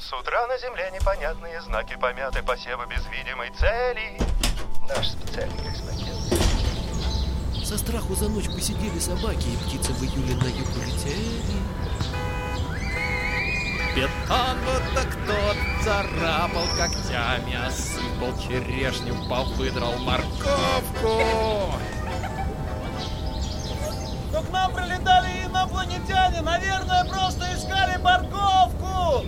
С утра на земле непонятные знаки, помяты посевы без видимой цели. Наш специальный корреспондент. Со страху за ночь посидели собаки, и птицы в июле на юг улетели. Бетону-то кто-то царапал когтями, осыпал черешню, повыдрал морковку. Но к нам прилетали инопланетяне, наверное, просто искали морковку.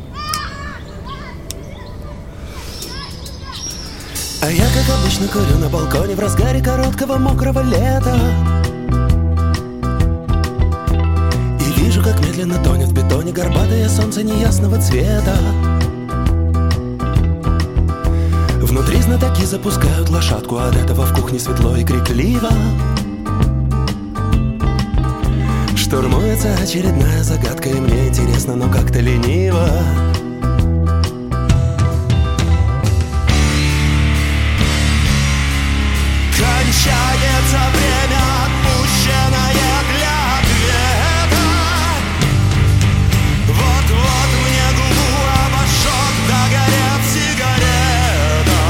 А я, как обычно, курю на балконе в разгаре короткого мокрого лета. И вижу, как медленно тонет в бетоне горбатое солнце неясного цвета. Внутри знатоки запускают лошадку, от этого в кухне светло и крикливо. Штурмуется очередная загадка, и мне интересно, но как-то лениво. Кончается время, отпущенное для ответа. Вот-вот мне губу обожжет, догорит сигарета.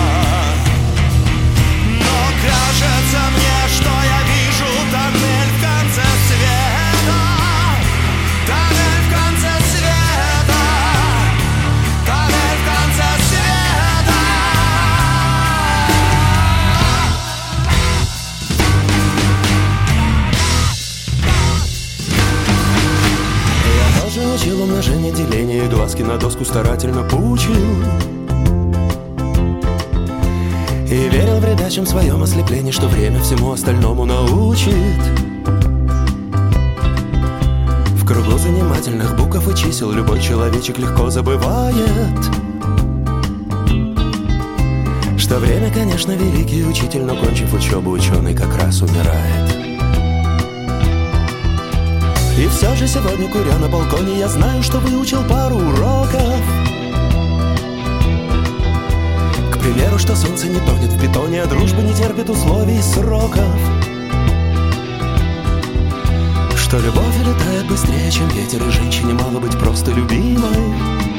Но кажется мне, что я вижу тоннель в конце света. Тоннель в конце света. Тоннель в конце света. Я учил умножение, деление, и глазки на доску старательно поучил. И верил в ребячем своем ослеплении, что время всему остальному научит. В кругу занимательных букв и чисел любой человечек легко забывает, что время, конечно, великий учитель, но, кончив учебу, ученый как раз умирает. И все же сегодня, куря на балконе, я знаю, что выучил пару уроков. К примеру, что солнце не тонет в бетоне, а дружба не терпит условий и сроков. Что любовь летает быстрее, чем ветер, и женщине мало быть просто любимой.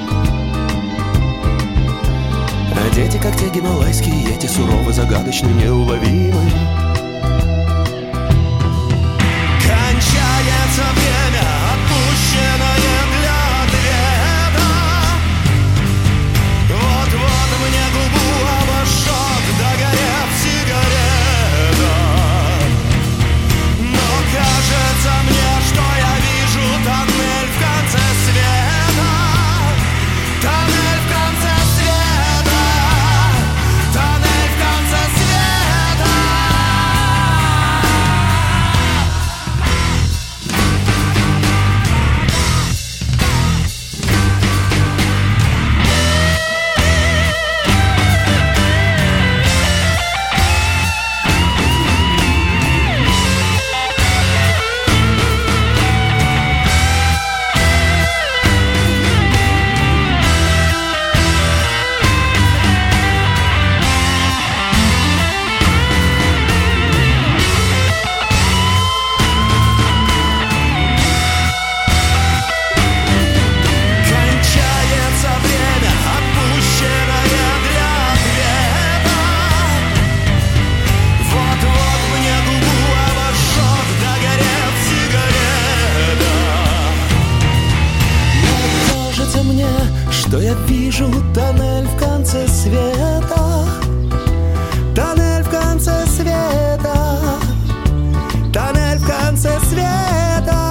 А дети, как те гималайские, эти суровы, загадочны, неуловимы. Кончается время, отпущенное для ответа. Вот-вот мне губу обожжет, догорит сигарета. Но кажется мне, что я вижу тоннель в конце света. Тоннель в конце света. Тоннель в конце света. Кончается время, отпущенное для ответа. Вот-вот мне губу обожжет, догорит сигарета. Но кажется мне, что я вижу тоннель в конце света. Тоннель в конце света. Тоннель в конце света.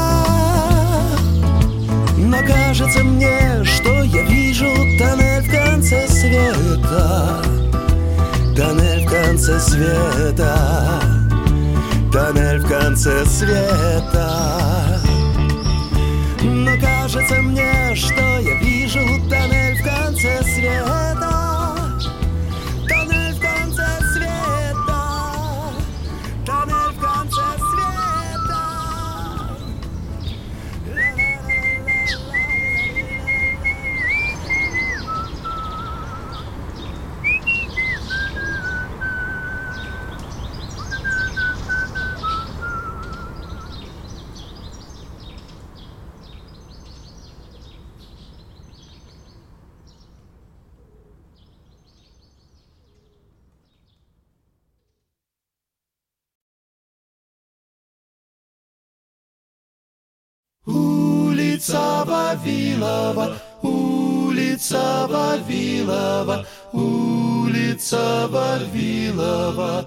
Но кажется мне, что я вижу тоннель в конце света. Тоннель в конце света. Тоннель в конце света. Но кажется мне, что я вижу тоннель в конце света. Тоннель в конце света. Тоннель в конце света. улица Вавилова, улица Вавилова, улица Вавилова.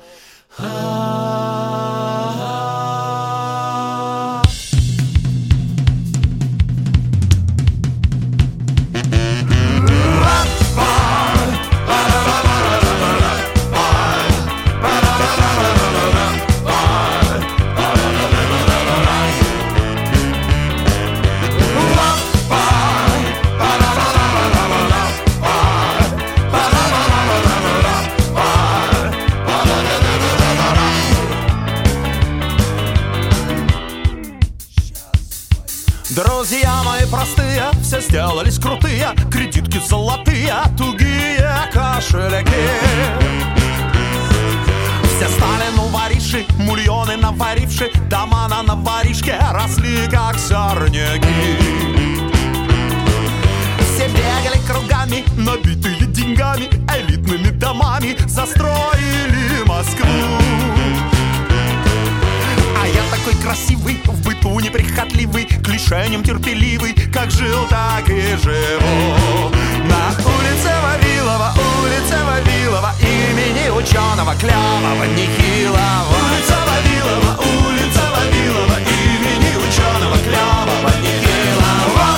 Друзья мои простые, все сделались крутые, кредитки золотые, тугие кошельки. Все стали вориши, мульоны наваривши, дома на новоришке росли как сорняки. Все бегали кругами, набитые деньгами, элитными домами, застроили Москву. А я такой красивый, в быту неприхотливый, к лишениям терпеливый, как жил, так и живу. На улице Вавилова, имени ученого клявого нехилого. Улица Вавилова, имени ученого клявого нехилого.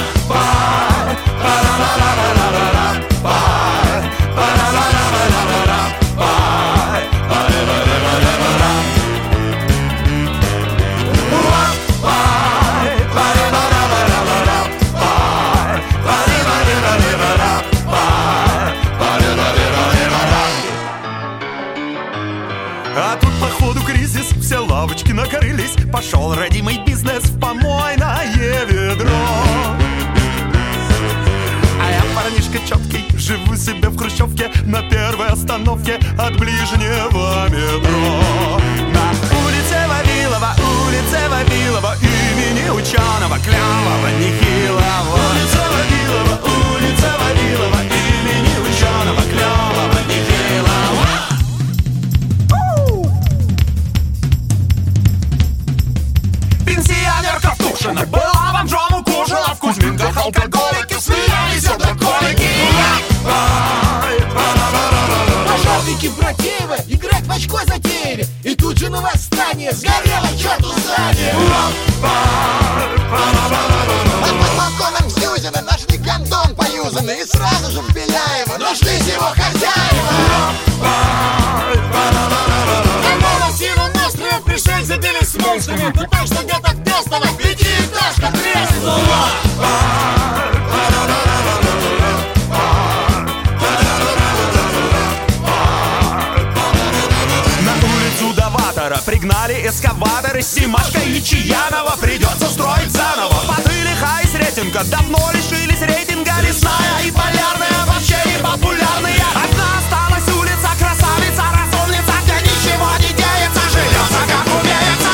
А тут походу кризис, все лавочки накрылись, пошел родимый бизнес в помойное ведро. А я парнишка четкий, живу себе в хрущевке, на первой остановке от ближнего метро. На улице Вавилова, имени ученого клявого нехилого. Улица Вавилова, имени ученого клявого нехилого. Пенсионерка в Тушино была бомжом, укушала в Кузьминках, алкоголики смеялись алкоголики. Пожарники Братеева играть в очко затеяли, и тут же на восстание сгорело черту здание. А под балконом Зюзина нашли кондом поюзанный, и сразу же в Беляева нашлись его хозяева. Сиру Ностру пришельцы били с монстрами, да так, что где-то в Пестово пятиэтажка треснула. На улицу Даватора пригнали эскаваторы, Симашко и Чаянова придется строить заново. Потылиха и Сретенка давно лишились рейтинга, лесная и полярная вообще не популярные. Одна осталась улица, красавица, разумница, где ничего не деется, живется как умеется.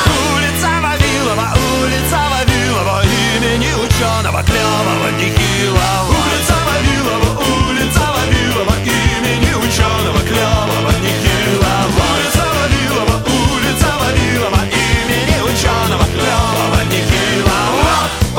Улица Вавилова, имени ученого клевого нехилого. Улица Вавилова, имени ученого клевого нехилого. Улица Вавилова, имени ученого клевого нехилого.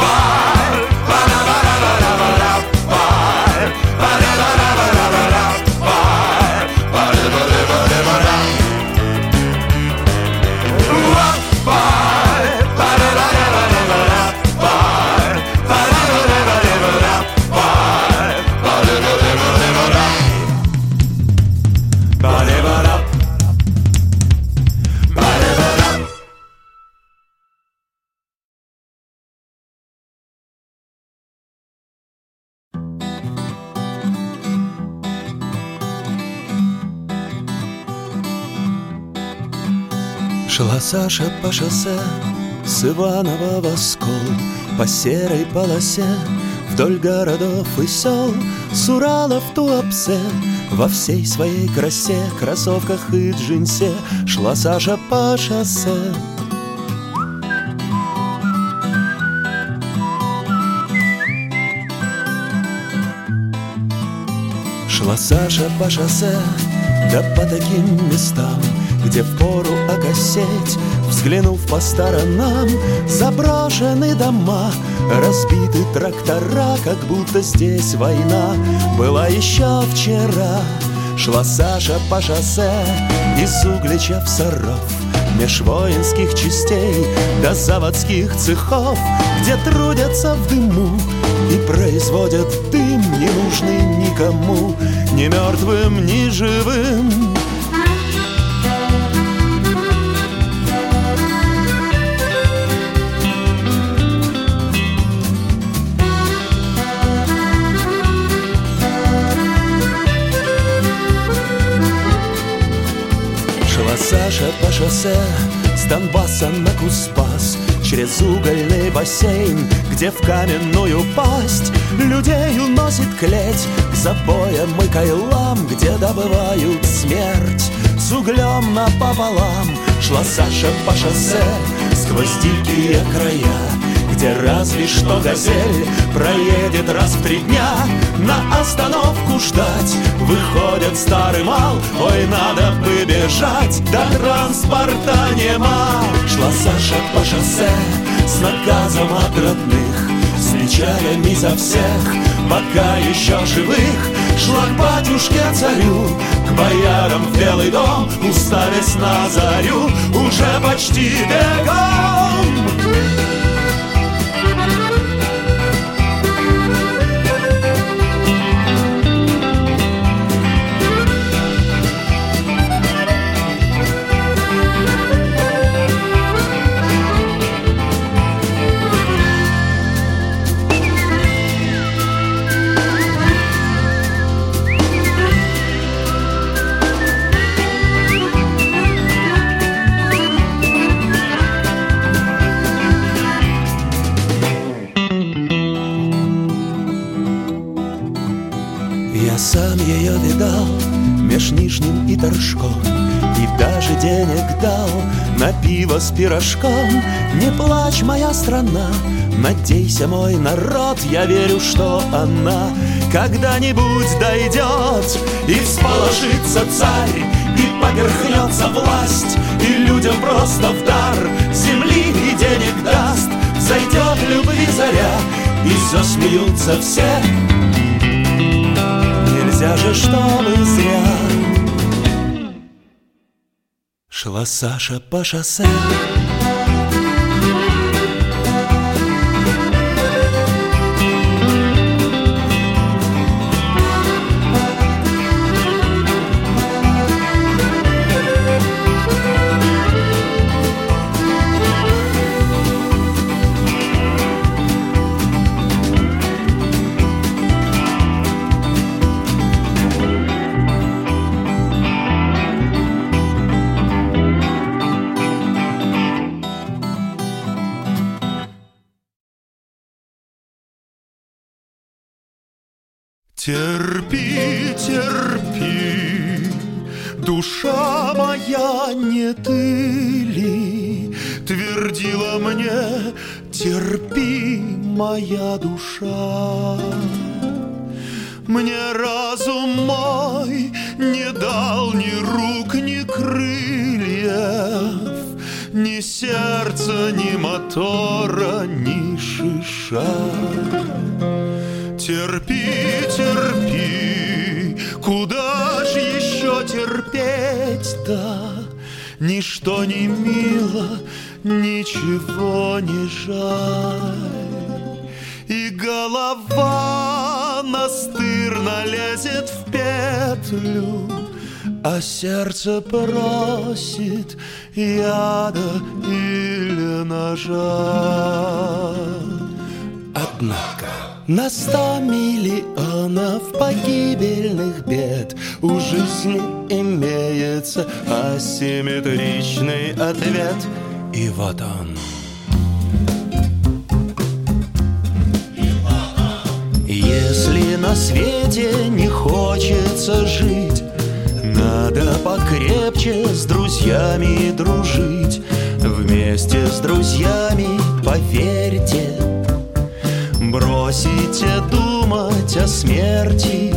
Шла Саша по шоссе с Иванова в Оскол, по серой полосе вдоль городов и сел, с Урала в Туапсе во всей своей красе, кроссовках и джинсе шла Саша по шоссе. Шла Саша по шоссе, да по таким местам, где впору окосеть, в Взглянув по сторонам, заброшены дома, разбиты трактора, как будто здесь война была еще вчера. Шла Саша по шоссе из Углича в Саров, меж воинских частей до заводских цехов, где трудятся в дыму и производят дым, не нужный никому, ни мертвым, ни живым. Саша по шоссе с Донбасса на Куспас, через угольный бассейн, где в каменную пасть людей уносит клеть к забоям и кайлам, где добывают смерть с углем напополам. Шла Саша по шоссе сквозь дикие края, где разве что газель проедет раз в 3 дня. На остановку ждать выходит старый мал, ой, надо бы бежать, да транспорта нема. Шла Саша по шоссе с наказом от родных, с печалями за всех, пока еще живых. Шла к батюшке-царю, к боярам в Белый дом, уставясь на зарю, уже почти бегом. Сам ее видал меж Нижним и Торжком, и даже денег дал на пиво с пирожком. Не плачь, моя страна, надейся, мой народ, я верю, что она когда-нибудь дойдет. И всполошится царь, и поверхнется власть, и людям просто в дар земли и денег даст. Взойдет любви заря, и засмеются все. Нельзя же, чтобы зря. Шла Саша по шоссе. Терпи, терпи, душа моя, не ты ли твердила мне, терпи, моя душа. Мне разум мой не дал ни рук, ни крыльев, ни сердца, ни мотора, ни шиша. Терпи, терпи, куда ж еще терпеть-то? Ничто не мило, ничего не жаль. И голова настырно лезет в петлю, а сердце просит яда или ножа. Однако на 100 миллионов погибельных бед у жизни имеется асимметричный ответ. И вот он. Если на свете не хочется жить, надо покрепче с друзьями дружить. Вместе с друзьями, поверьте, бросите думать о смерти.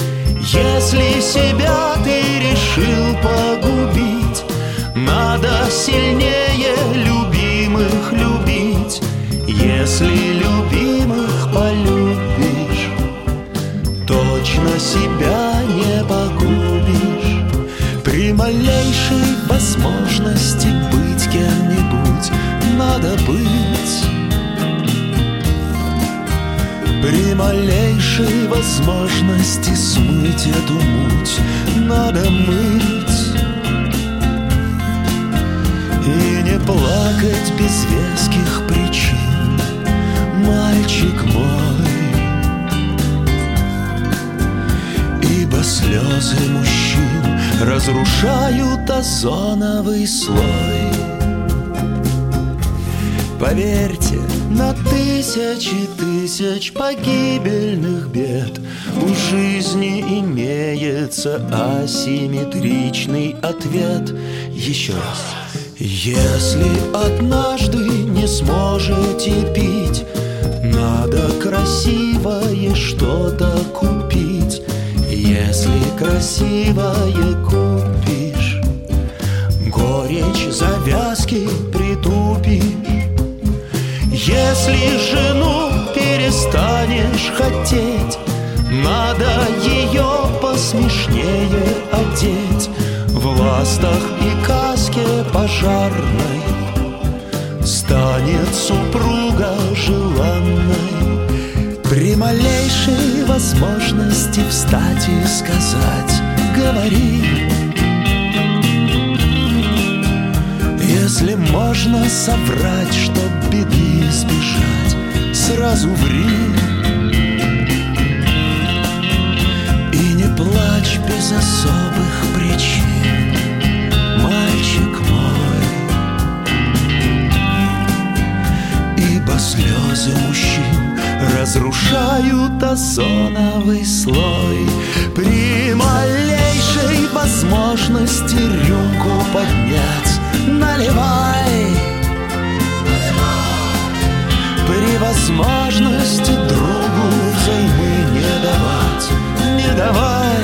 Если себя ты решил погубить, надо сильнее любимых любить. Если любимых полюбишь, точно себя не погубишь. При малейшей возможности быть кем-нибудь надо быть. При малейшей возможности смыть эту муть надо мыть. И не плакать без веских причин, мальчик мой, ибо слезы мужчин разрушают озоновый слой. Поверьте, на тысячи тысяч погибельных бед у жизни имеется асимметричный ответ. Еще раз. Если однажды не сможете пить, надо красивое что-то купить. Если красивое купишь, горечь завязки притупишь. Если жену перестанешь хотеть, надо ее посмешнее одеть. В ластах и каске пожарной станет супруга желанной. При малейшей возможности встать и сказать «говори». Если можно соврать, чтоб беды избежать, сразу ври. И не плачь без особых причин, мальчик мой, ибо слезы мужчин разрушают озоновый слой. При малейшей возможности рюмку поднять наливай. При возможности другу взаймы не давать, не давай.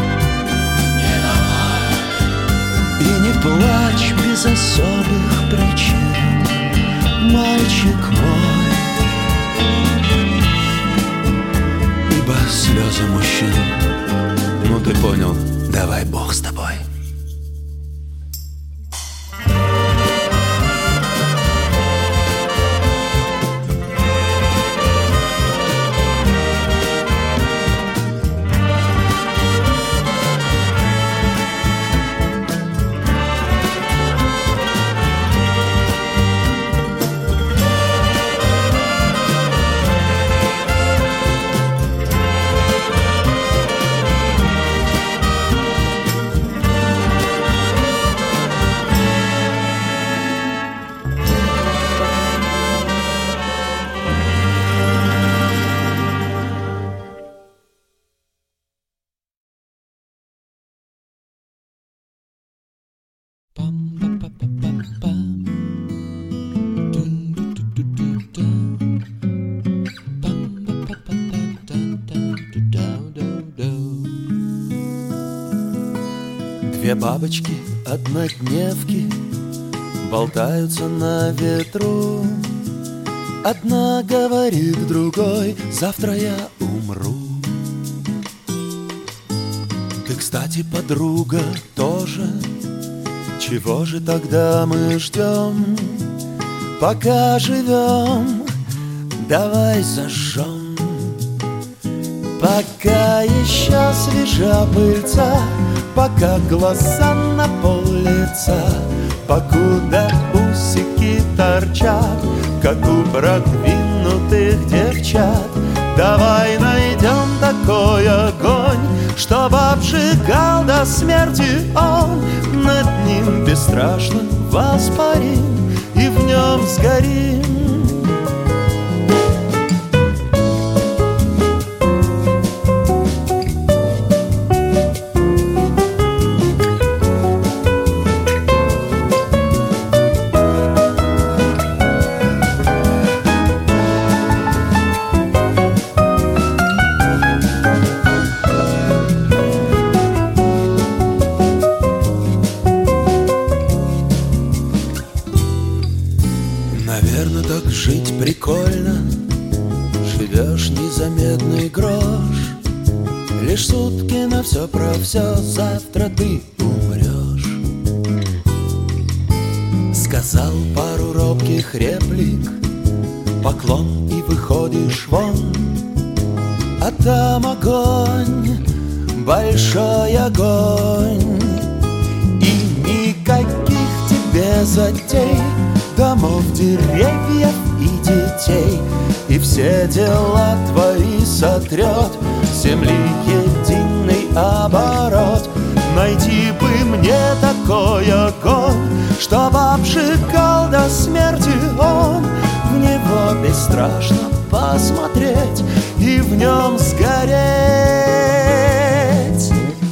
И не плачь без особых причин, мальчик мой, ибо слезы мужчин, ну ты понял, давай Бог с тобой. Две бабочки, однодневки, болтаются на ветру. Одна говорит другой: завтра я умру. Ты, кстати, подруга, тоже. Чего же тогда мы ждем? Пока живем, давай зажжем. Пока еще свежа пыльца, пока глаза на пол лица, покуда усики торчат, как у продвинутых девчат. Давай найдем такой огонь, чтоб обжигал до смерти он. Над ним бесстрашно воспарим и в нем сгорим. за медный грош. Лишь сутки на все про все, завтра ты умрешь. Сказал пару робких реплик, поклон и выходишь вон. А там огонь, большой огонь. И никаких тебе затей, домов, деревьев и детей. И все дела твои сотрет земли единый оборот. Найти бы мне такой огонь, чтоб обжигал до смерти он. В него бесстрашно посмотреть и в нем сгореть.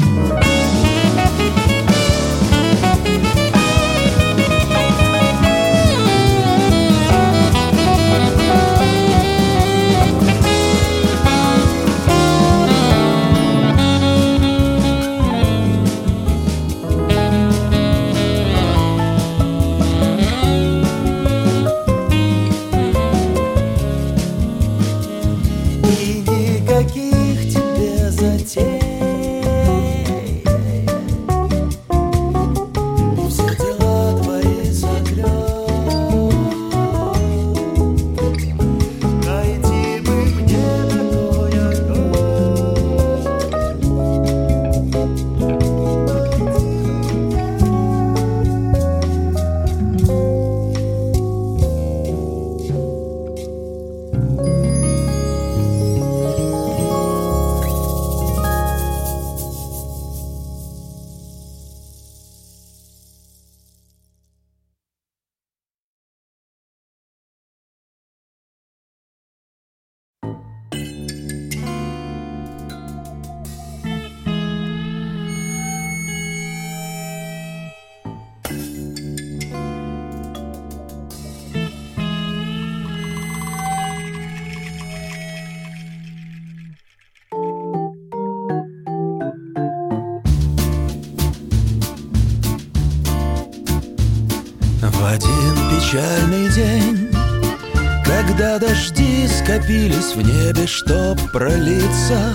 В один печальный день, когда дожди скопились в небе, чтоб пролиться,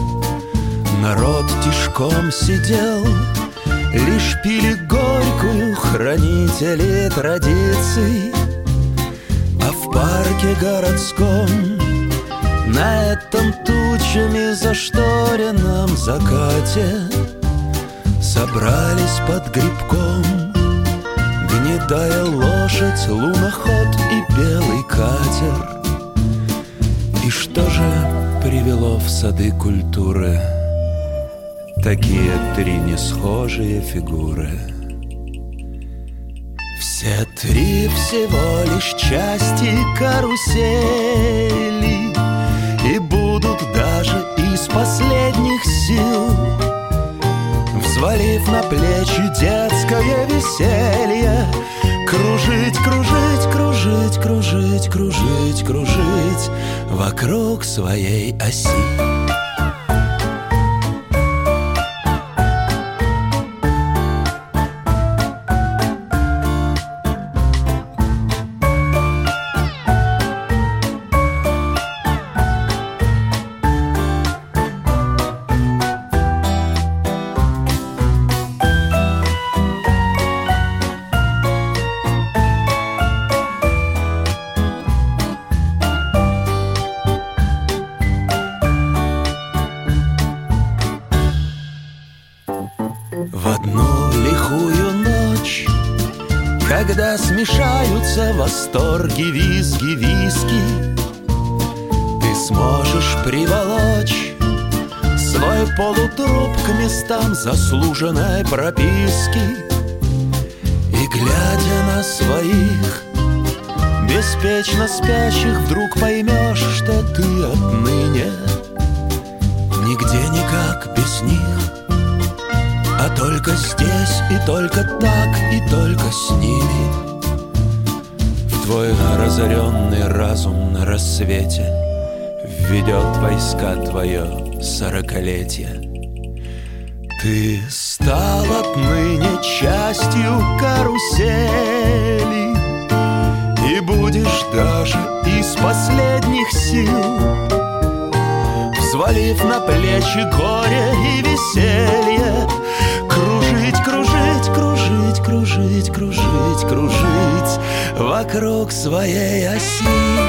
народ тишком сидел, лишь пили горькую хранители традиций. А в парке городском, на этом тучами зашторенном закате, собрались под грибком гнедая лошадь, луноход и белый катер. И что же привело в сады культуры такие три несхожие фигуры? Все три всего лишь части карусели, и будут даже из последних сил, взвалив на плечи детское веселье, кружить, кружить, кружить, кружить, кружить, кружить вокруг своей оси. В одну лихую ночь, когда смешаются восторги, визги, виски, ты сможешь приволочь свой полутруп к местам заслуженной прописки. И, глядя на своих беспечно спящих, вдруг поймешь, что ты отныне нигде никак без них, а только здесь и только так, и только с ними. В твой разоренный разум на рассвете введет войска твое сорокалетие. Ты стал отныне частью карусели и будешь даже из последних сил свалив на плечи горе и веселье. Кружить, кружить, кружить, кружить, кружить, кружить вокруг своей оси.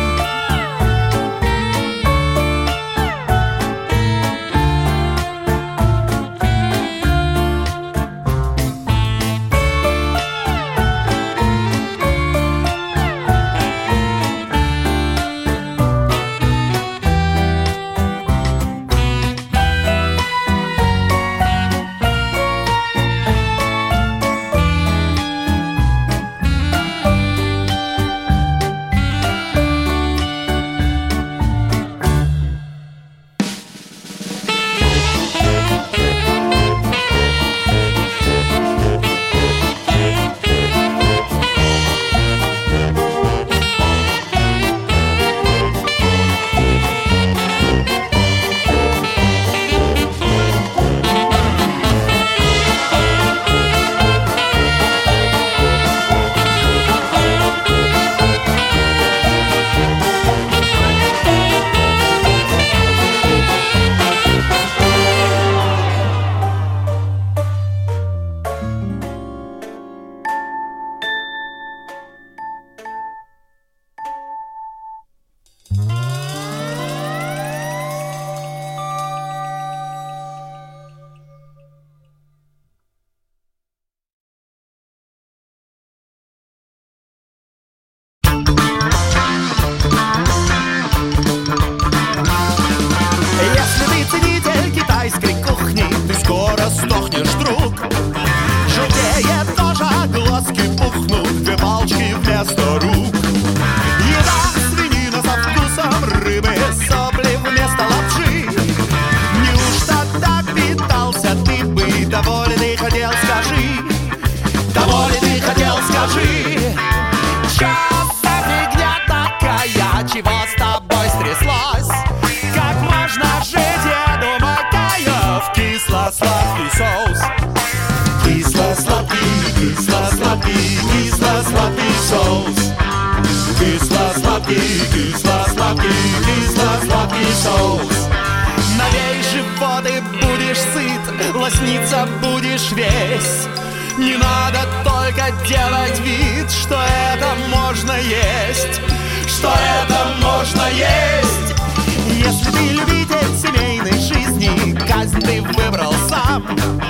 Лосниться будешь весь. Не надо только делать вид, что это можно есть, что это можно есть. Если ты любитель семейной жизни, казнь ты выбрал сам.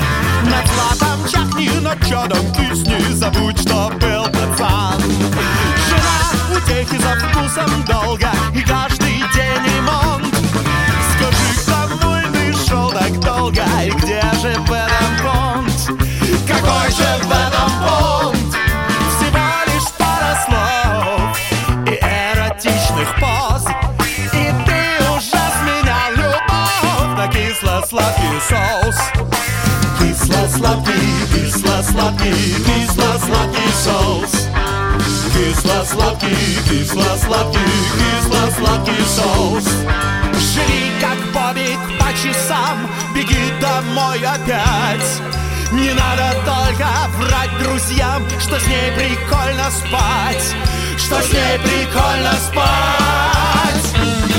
Над златом чахни, над чадом кисни, забудь, что был пацан. Жена утехи за вкусом долго, и каждый день ремонт. Скажи, кому ты шел так долго, и где же в этом понт? Какой же в этом понт? Всего лишь пара слов и эротичных поз, и ты уже сменял любовь на кисло-сладкий соус. Кисло-сладкий, кисло-сладкий, кисло-сладкий соус. Кисло-сладкий, кисло-сладкий, кисло-сладкий соус. Жри, как бобик по часам, беги домой опять. Не надо только врать друзьям, что с ней прикольно спать, что с ней прикольно спать.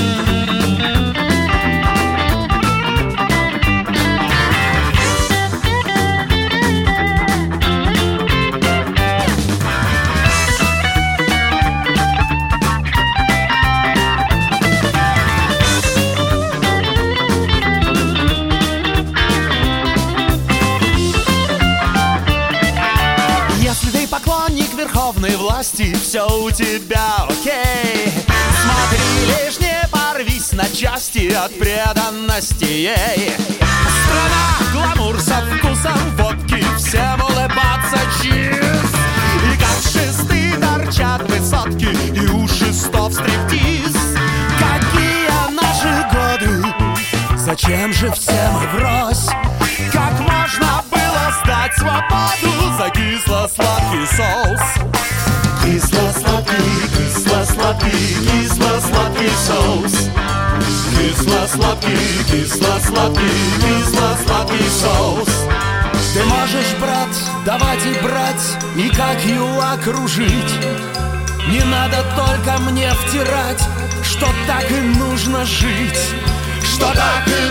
Верховной власти, все у тебя окей. Смотри, лишь не порвись на части от преданности ей. Страна, гламур со вкусом водки, всем улыбаться чиз. И как шесты торчат высотки, и у шестов стриптиз. Какие наши годы, зачем же все мы врозь? Как можно было сдать свободу за кисло-сладкий соус? Кисло-сладкий, кисло-сладкий, кисло-сладкий соус. Кисло-сладкий, кисло-сладкий, кисло-сладкий соус. Ты можешь, брат, давать и брать, и как юла кружить. Не надо только мне втирать, что так и нужно жить, что так и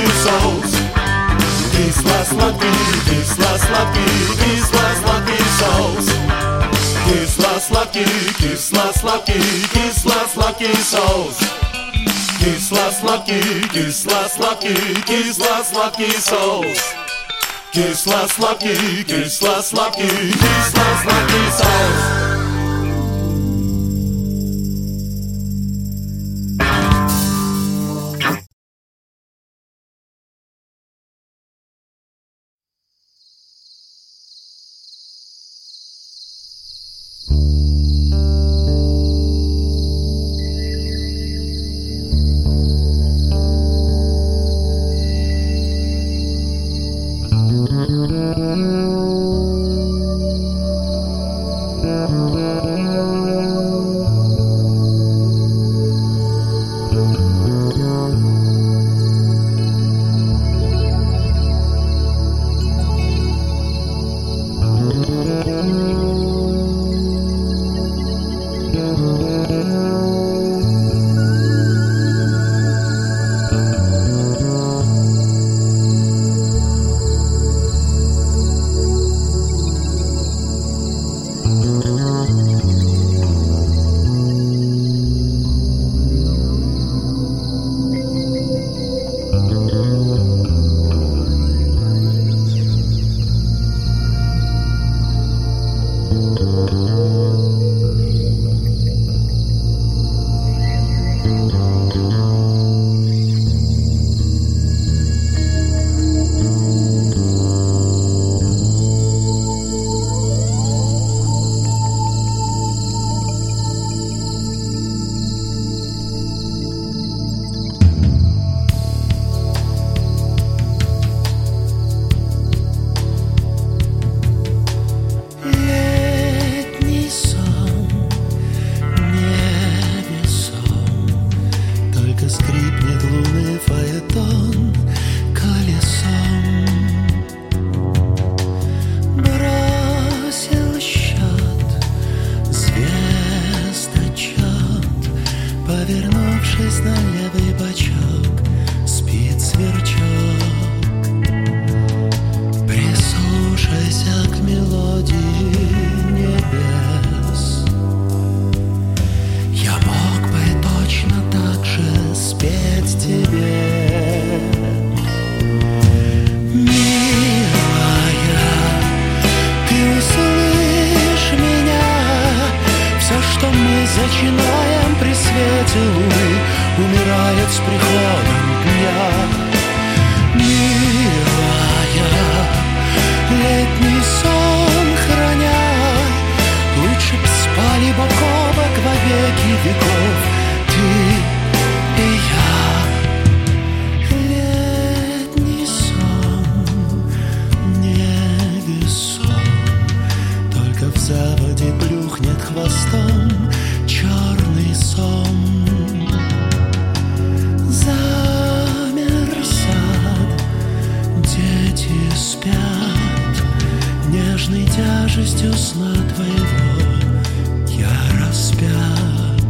кисло-сладкий соус. Кисло-сладкий, кисло-сладкий, кисло-сладкий соус. Кисло-сладкий, кисло-сладкий, кисло-сладкий соус. Кисло-сладкий, кисло-сладкий, кисло-сладкий соус. Кисло-сладкий, кисло-сладкий, кисло-сладкий соус. Повернувшись на левый бочок, спит сверчок. Прислушайся к мелодии небес. Я мог бы точно так же спеть тебе, милая. Ты услышь меня, все, что мы зачинаем при свете луны, умирает с приходом дня. Милая, летний сон храня, лучше б спали бок о бок во веки веков, ты и я. Летний сон невесом, только в заводе плюхнет хвостом черный сон. Замер сад, дети спят, нежной тяжестью сна твоего я распят.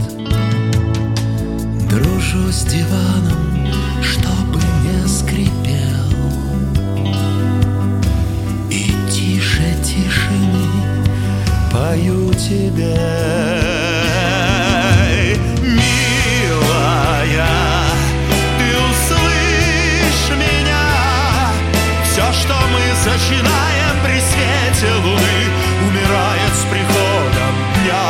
Дружу с диваном, чтобы не скрипел, и тише тишины пою тебе. Что мы зачинаем при свете луны, умирает с приходом дня.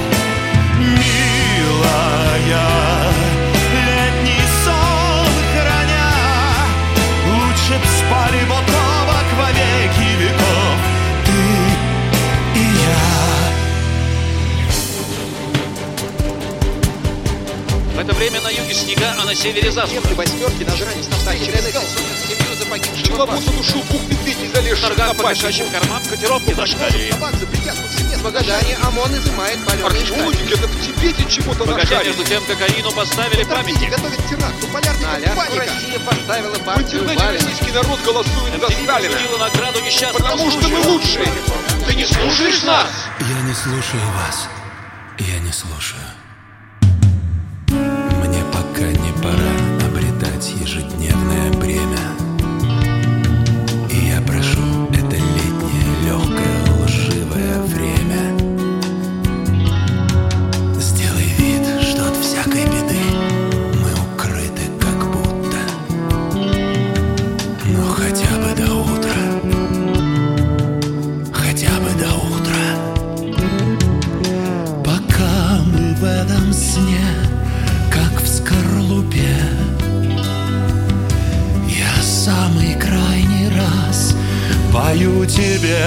Милая, летний сон храня, лучше б спали бок о бок во веки веков, ты и В это время на юге снега, а на севере засуха. Восьмерки нажрались на стане. Пчеловоз удушил двух медведей, залез Торгам по мешащим кормам котировки зашкаливают. собак запретят повсеместно. В Магадане ОМОН изымает полеты. Археологи где-то в Тибете чего-то Погодя, нашли. между тем кокаину поставили памятник. Готовят теракт. Полярная паника. Россия поставила В партию интернете российский народ голосует за MTV Сталина. получила награду несчастного Потому что мы случая. лучшие. Ты не слушаешь нас? Я не слушаю вас. Я не слушаю. Мне пока не пора обретать ежедневное бремя. и крайний раз пою тебе.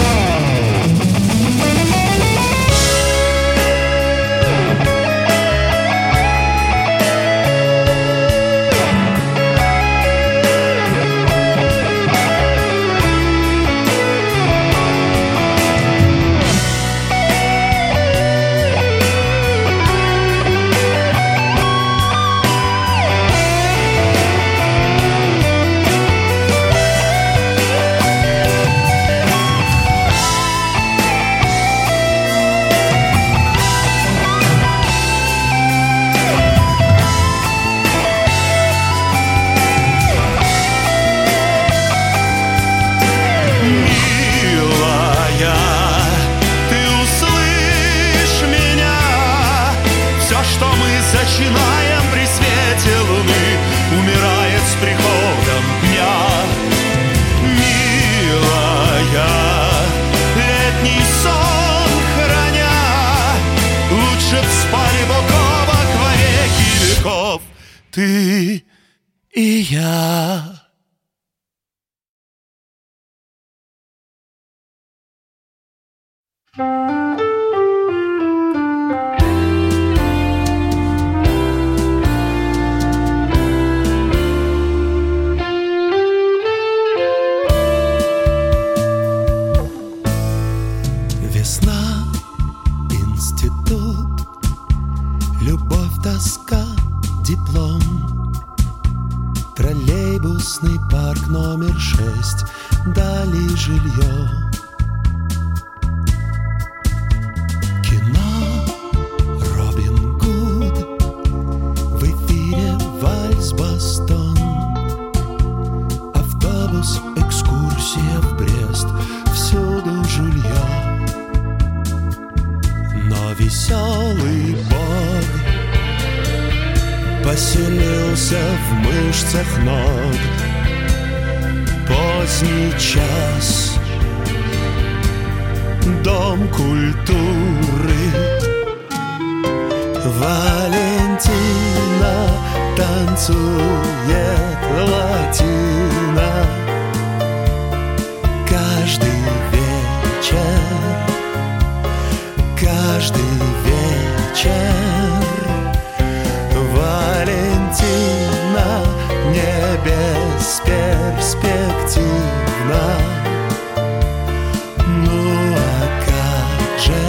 Начинаем при свете луны, умирает с приходом дня. Милая, летний сон храня, лучше б спали бок о бок во веки веков ты и я. Тоска, диплом, троллейбусный парк номер 6, дали жилье. Кино Робин Гуд, в эфире вальс-бастон, автобус, экскурсия в Брест, всюду жулье. Но веселый Бог поселился в мышцах ног. Поздний час, Дом культуры. Валентина танцует латино. Каждый вечер Валентина не бесперспективна. Ну а как же,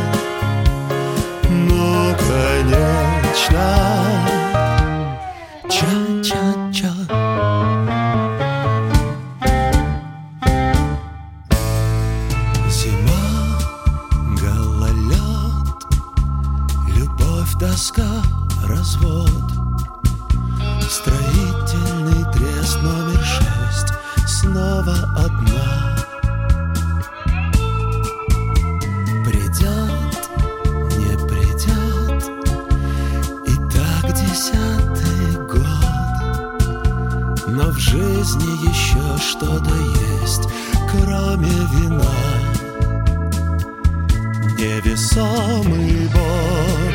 ну конечно. Ча-ча-ча. Зима, гололед, любовь, тоска, развод. Строительный трест номер 6, снова одна. Придет, не придет, и так 10-й год. Но в жизни еще что-то есть, кроме вина. Невесомый Бог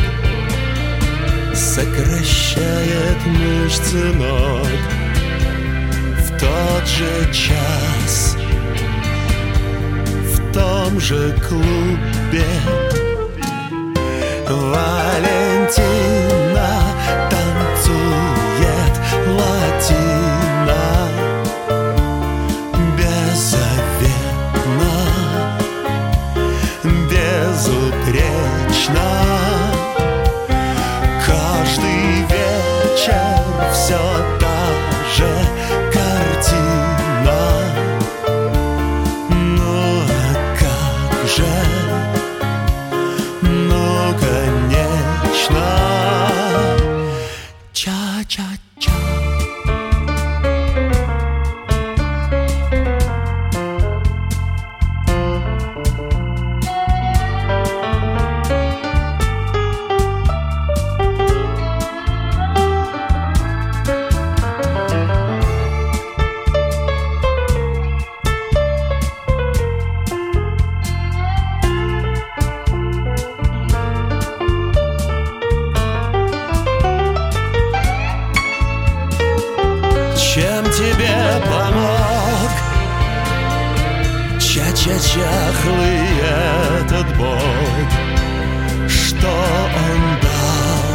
сокращает мышцы ног. В тот же час, в том же клубе Валентина танцует латино. Беззаветно, безупречно. Каждый вечер все та же картина. Ну а как же, ну конечно. чахлый этот бог, что он дал,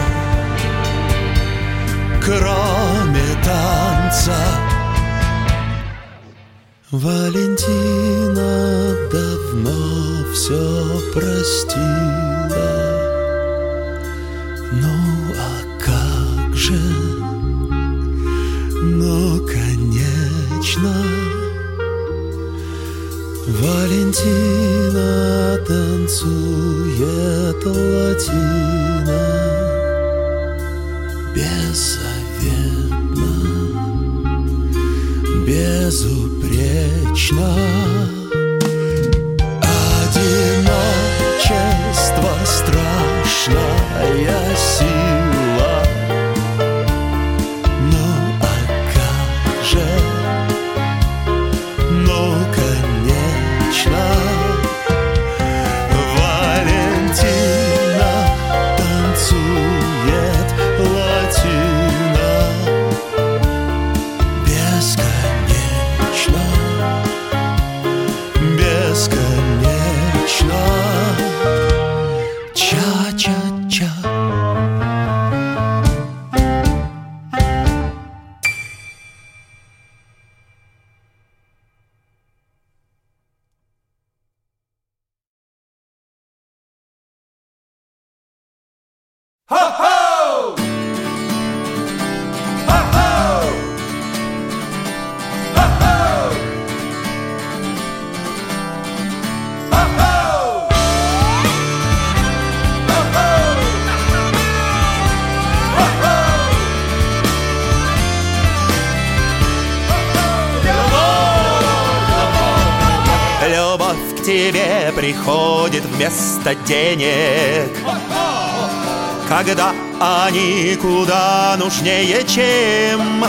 кроме танца. Валентина давно все простила. Ну а как же, ну конечно, Валентина танцует латино беззаветно, безупречно. Одиночество страшная сила. Ну а как же, ну конечно, Валентина танцует латино бесконечно, бесконечно. Ча-ча-ча. Любовь к тебе приходит вместо денег, когда они куда нужнее, чем.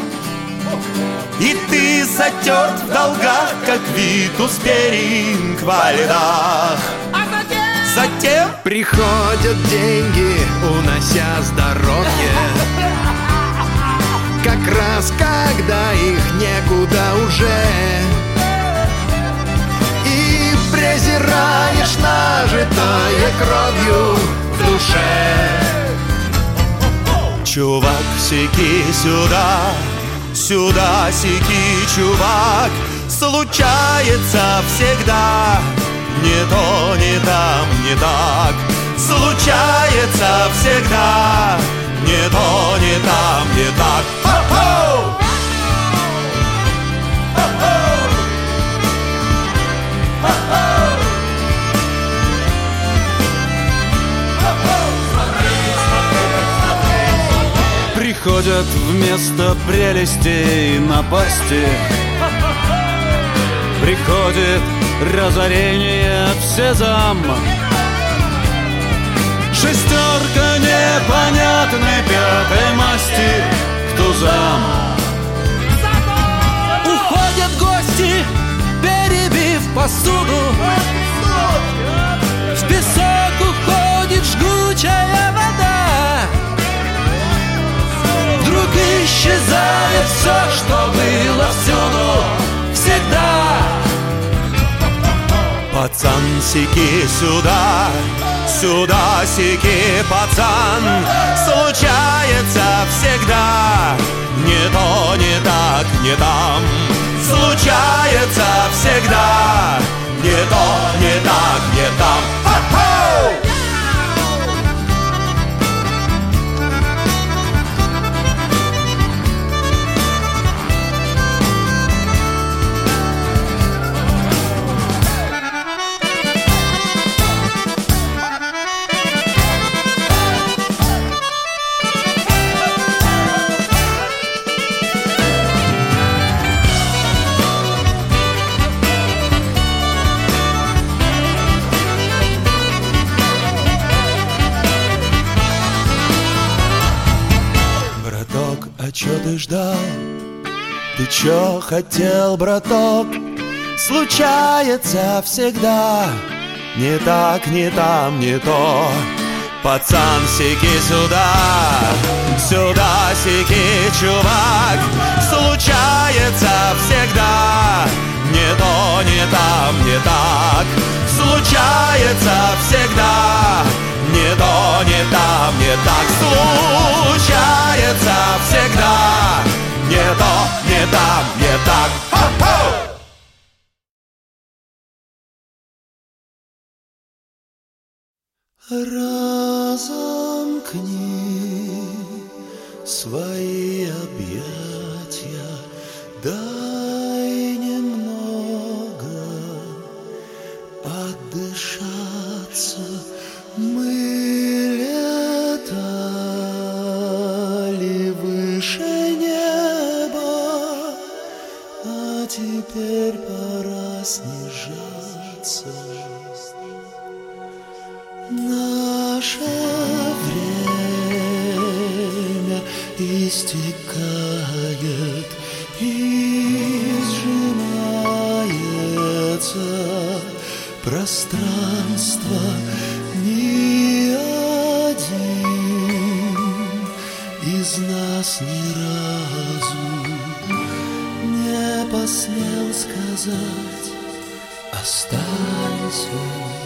И ты затерт в долгах, как Витус Беринг во льдах. Затем приходят деньги, унося здоровье, как раз когда их некуда уже. И презираешь нажитое кровью в душе. чувак, сики сюда, сюда, сики, чувак. Случается всегда, не то, не там, не так. Случается всегда, не то, не там, не так. Хо-хо! Приходят вместо прелестей напасти, приходит разорение в сезам. Шестерка непонятной пятой масти к тузам. Уходят гости, перебив посуду. В песок уходит жгучая вода. Вдруг исчезает все, что было всюду, всегда. Пацан, сики сюда, сюда, сики, пацан. Случается всегда, не то, не так, не там. Случается всегда, не то, не так, не там. Хо-хо! Чё ты ждал? Ты чё хотел, браток? Случается всегда, не так, не там, не то. Пацан, сики сюда, сюда, сики, чувак. Случается всегда, не то, не там, не так. Случается всегда. Не то, не там, не так. Случается всегда. Не то, не там, не так. Хо-хо! Разомкни свои объятия, дай немного отдышаться. Мы летали выше неба, а теперь пора снижаться. Наше время истекает и сжимается пространство. Ни один из нас ни разу не посмел сказать «Останься».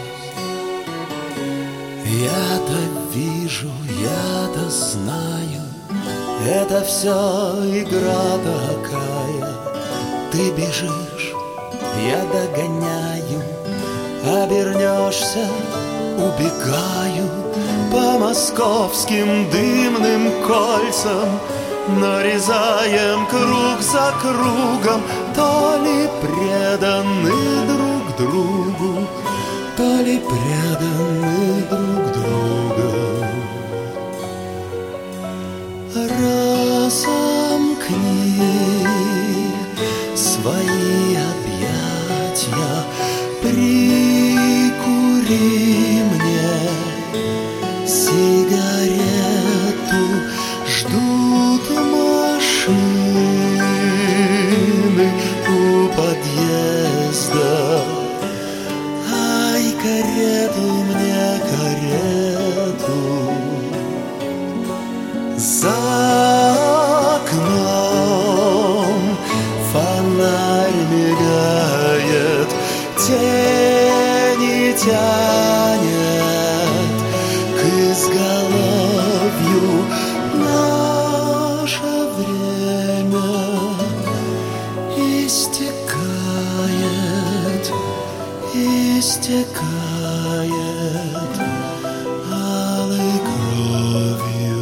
Я-то вижу, я-то знаю, это все игра такая. Ты бежишь, я догоняю, обернешься, убегаю по московским дымным кольцам. Нарезаем круг за кругом, то ли преданы друг другу, то ли преданы друг другу. Разомкни свои объятия, прикури мне сигарету. Ждут машины у подъезда. Карету мне, карету. За окном фонарь мигает, тени тянет к изголовью. Наше время истекает, истекает алой кровью.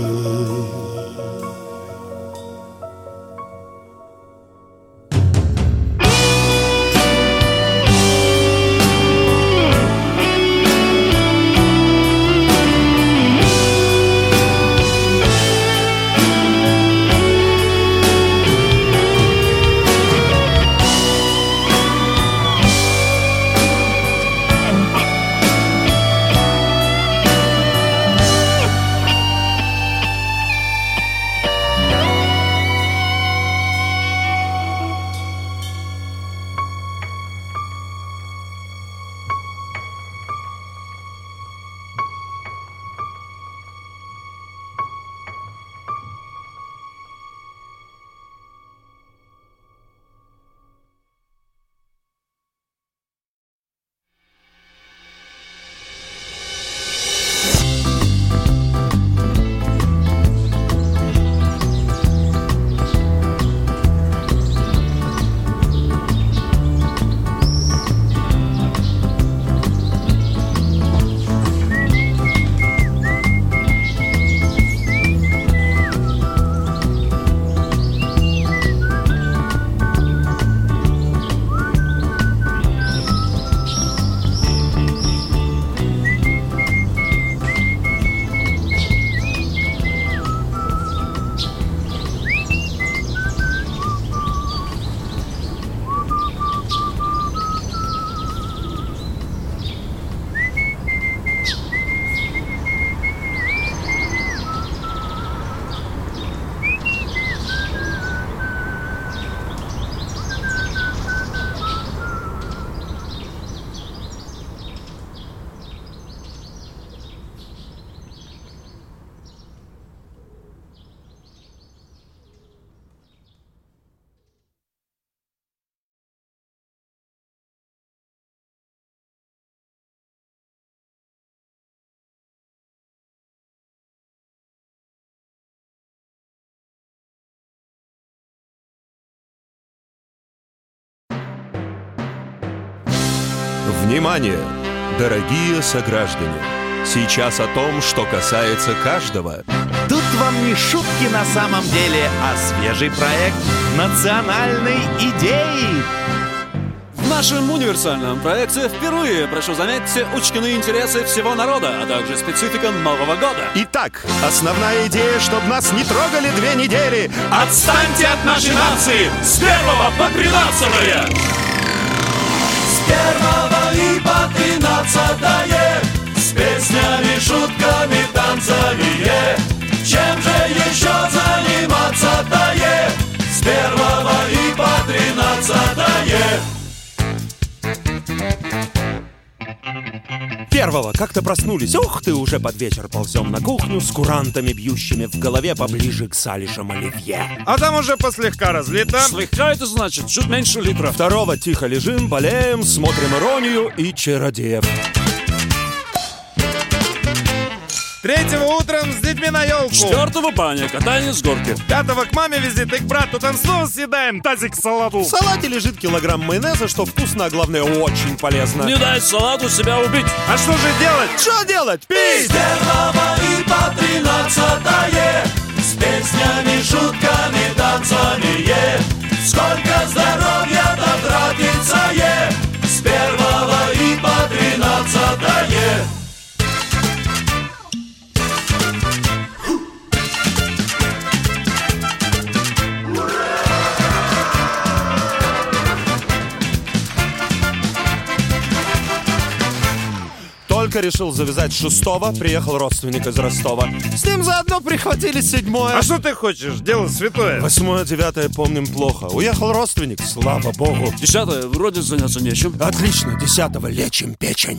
Внимание, дорогие сограждане! Сейчас о том, что касается каждого. Тут вам не шутки на самом деле, а свежий проект национальной идеи. В нашем универсальном проекте впервые, прошу заметьте, учтены интересы всего народа, а также специфика Нового года. Итак, основная идея, чтобы нас не трогали 2 недели. Отстаньте от нашей нации с 1 по 13! С 1 и по 13 с песнями, шутками, танцами. Чем же еще заниматься-то? С 1 и по 13. Первого как-то проснулись. Ух ты, уже под вечер ползем на кухню с курантами, бьющими в голове поближе к салишам оливье. А там уже послегка разлито. Слегка это значит чуть меньше литра. 2 тихо лежим, болеем, смотрим «Иронию» и «Чародеев». 3-го утром с детьми на елку. 4-го баня, катание с горки. 5-го к маме визит и к брату там снова съедаем тазик салату. В салате лежит килограмм майонеза, что вкусно, а главное очень полезно. Не дай салату себя убить. А что же делать? Что делать? Пить! С 1 и по 13 с песнями, шутками, танцами. Сколько здоровья-то тратится, с 1 и по 13. Только решил завязать 6-го, приехал родственник из Ростова. С ним заодно прихватили 7-е. А что ты хочешь? Дело святое. 8-е, 9-е помним плохо. Уехал родственник, слава богу. 10-е вроде заняться нечем. Отлично, 10-го лечим печень.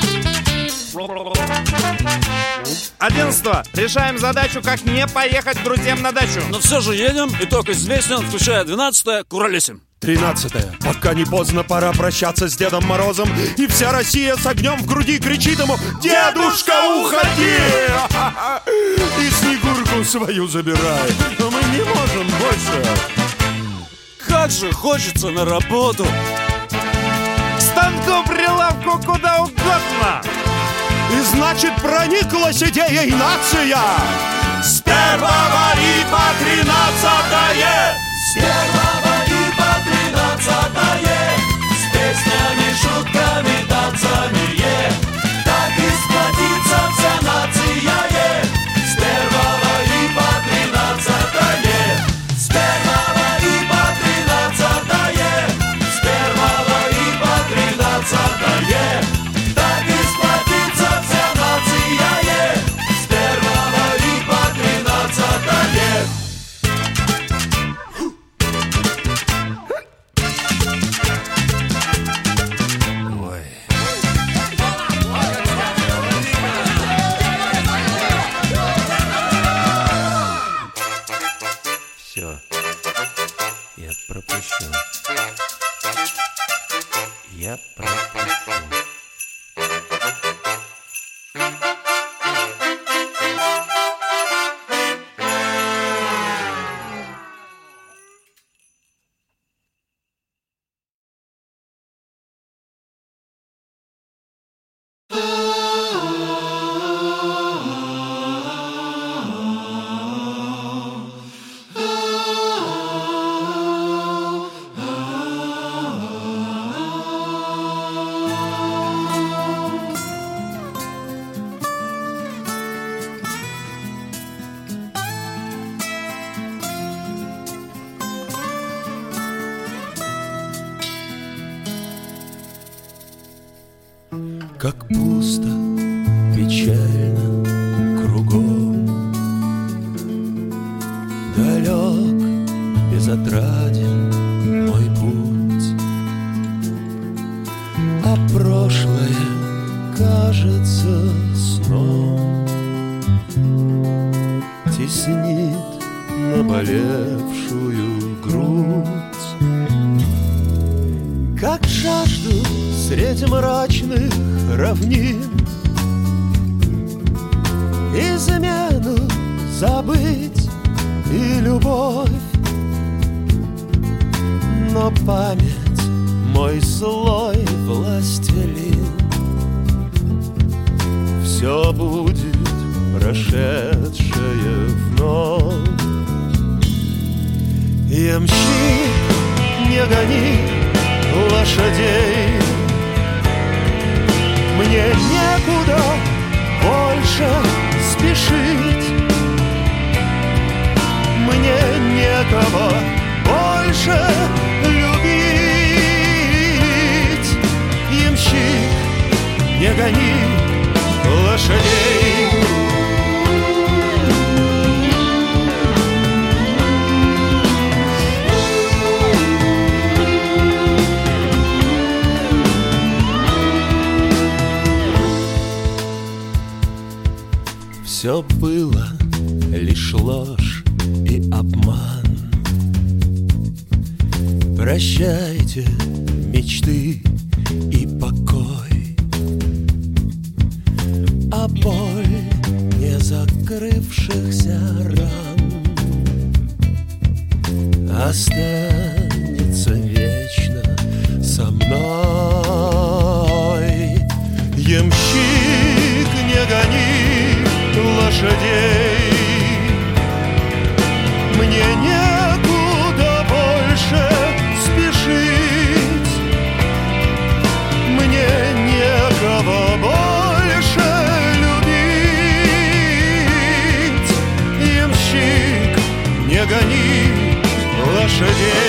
11-го решаем задачу, как не поехать к друзьям на дачу. Но все же едем, итог известен, включая 12-е, куролесим. 13-е. Пока не поздно, пора прощаться с Дедом Морозом. И вся Россия с огнем в груди кричит ему: «Дедушка, уходи!» И Снегурку свою забирай. Но мы не можем больше. Как же хочется на работу. К станку, прилавку, куда угодно. И значит, прониклась идеей нация. С 1 и по 13-е. С 1 и по 13 с песнями, шутками, танцами. Так и сплотится вся нация. С 1 и по 13 с 1 и по 13 с 1 и по 13 так и сплотится вся нация. С 1 и по 13. Все, я пропущу. Я пропущу. Как пусто, печально кругом, далек, безотраден мой путь, а прошлое кажется сном, теснит наболевшую грудь, как жажду среди мрачных равнин, измену забыть и любовь, но память мой злой властелин. все будет прошедшее вновь. Ямщик, не гони лошадей, мне некуда больше спешить, мне некого больше любить. Ямщик, не гони лошадей. Все было лишь ложь и обман. Прощайте мечты и покой, а боль не закрывшихся ран останется вечно со мной. Ямщик, не гони лошадей, мне некуда больше спешить, мне некого больше любить. Ямщик, не гони лошадей.